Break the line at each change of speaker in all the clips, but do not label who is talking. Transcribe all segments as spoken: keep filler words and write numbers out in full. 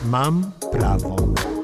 Mam prawo.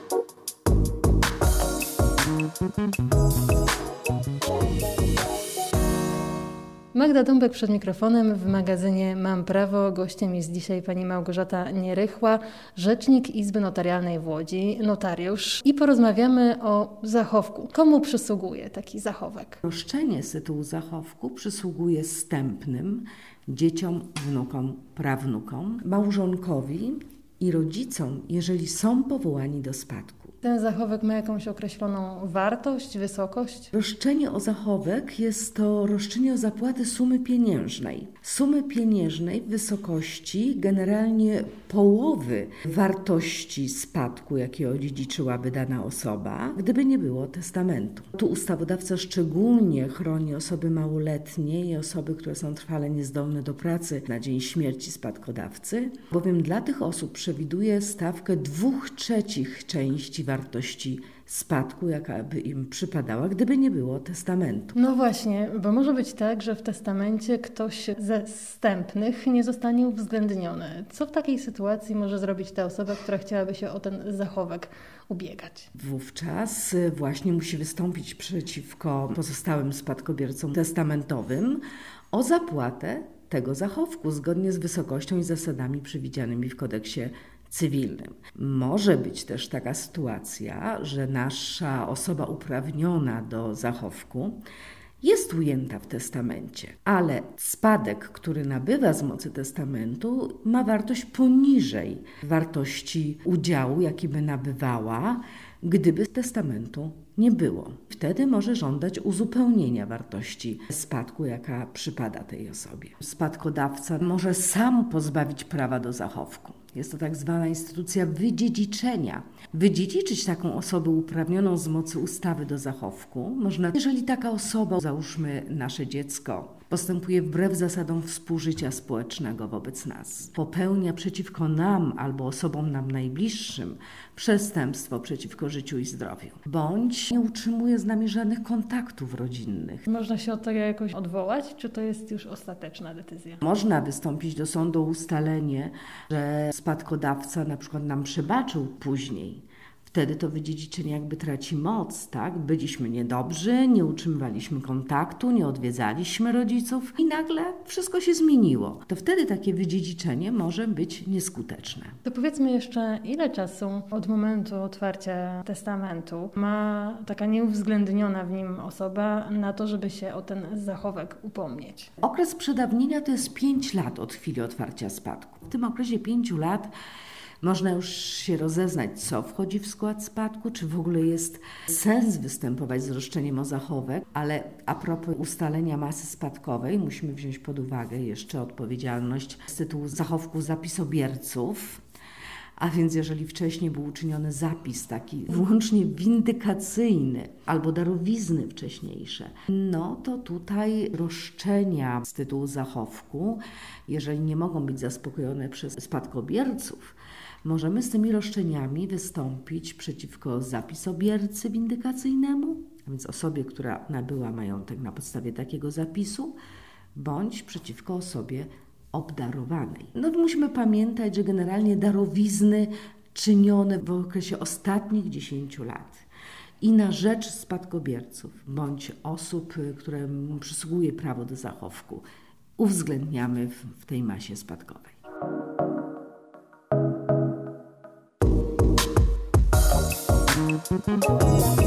Magda Dąbek przed mikrofonem w magazynie Mam Prawo. Gościem jest dzisiaj pani Małgorzata Nierychła, rzecznik Izby Notarialnej w Łodzi, notariusz. I porozmawiamy o zachowku. Komu przysługuje taki zachowek?
Roszczenie z tytułu zachowku przysługuje zstępnym, dzieciom, wnukom, prawnukom, małżonkowi i rodzicom, jeżeli są powołani do spadku.
Ten zachowek ma jakąś określoną wartość, wysokość?
Roszczenie o zachowek jest to roszczenie o zapłatę sumy pieniężnej. Sumy pieniężnej w wysokości generalnie połowy wartości spadku, jaki odziedziczyłaby dana osoba, gdyby nie było testamentu. Tu ustawodawca szczególnie chroni osoby małoletnie i osoby, które są trwale niezdolne do pracy na dzień śmierci spadkodawcy, bowiem dla tych osób przewiduje stawkę dwóch trzecich części wartości spadku, jaka by im przypadała, gdyby nie było testamentu.
No właśnie, bo może być tak, że w testamencie ktoś ze zstępnych nie zostanie uwzględniony. Co w takiej sytuacji może zrobić ta osoba, która chciałaby się o ten zachowek ubiegać?
Wówczas właśnie musi wystąpić przeciwko pozostałym spadkobiercom testamentowym o zapłatę tego zachowku zgodnie z wysokością i zasadami przewidzianymi w kodeksie cywilnym. Może być też taka sytuacja, że nasza osoba uprawniona do zachowku jest ujęta w testamencie, ale spadek, który nabywa z mocy testamentu, ma wartość poniżej wartości udziału, jaki by nabywała, gdyby testamentu nie było. Wtedy może żądać uzupełnienia wartości spadku, jaka przypada tej osobie. Spadkodawca może sam pozbawić prawa do zachowku. Jest to tak zwana instytucja wydziedziczenia. Wydziedziczyć taką osobę uprawnioną z mocy ustawy do zachowku można, jeżeli taka osoba, załóżmy nasze dziecko, postępuje wbrew zasadom współżycia społecznego wobec nas, popełnia przeciwko nam albo osobom nam najbliższym przestępstwo przeciwko życiu i zdrowiu, bądź nie utrzymuje z nami żadnych kontaktów rodzinnych.
Można się od tego jakoś odwołać, czy to jest już ostateczna decyzja?
Można wystąpić do sądu o ustalenie, że spadkodawca na przykład nam przebaczył później. Wtedy to wydziedziczenie jakby traci moc, tak? Byliśmy niedobrzy, nie utrzymywaliśmy kontaktu, nie odwiedzaliśmy rodziców i nagle wszystko się zmieniło. To wtedy takie wydziedziczenie może być nieskuteczne.
To powiedzmy jeszcze, ile czasu od momentu otwarcia testamentu ma taka nieuwzględniona w nim osoba na to, żeby się o ten zachowek upomnieć?
Okres przedawnienia to jest pięć lat od chwili otwarcia spadku. W tym okresie pięciu lat można już się rozeznać, co wchodzi w skład spadku, czy w ogóle jest sens występować z roszczeniem o zachowek, ale a propos ustalenia masy spadkowej musimy wziąć pod uwagę jeszcze odpowiedzialność z tytułu zachowku zapisobierców. A więc jeżeli wcześniej był uczyniony zapis taki wyłącznie windykacyjny albo darowizny wcześniejsze, no to tutaj roszczenia z tytułu zachowku, jeżeli nie mogą być zaspokojone przez spadkobierców, możemy z tymi roszczeniami wystąpić przeciwko zapisobiercy windykacyjnemu, a więc osobie, która nabyła majątek na podstawie takiego zapisu, bądź przeciwko osobie obdarowanej. No musimy pamiętać, że generalnie darowizny czynione w okresie ostatnich dziesięciu lat i na rzecz spadkobierców bądź osób, którym przysługuje prawo do zachowku, uwzględniamy w, w tej masie spadkowej.
Thank you.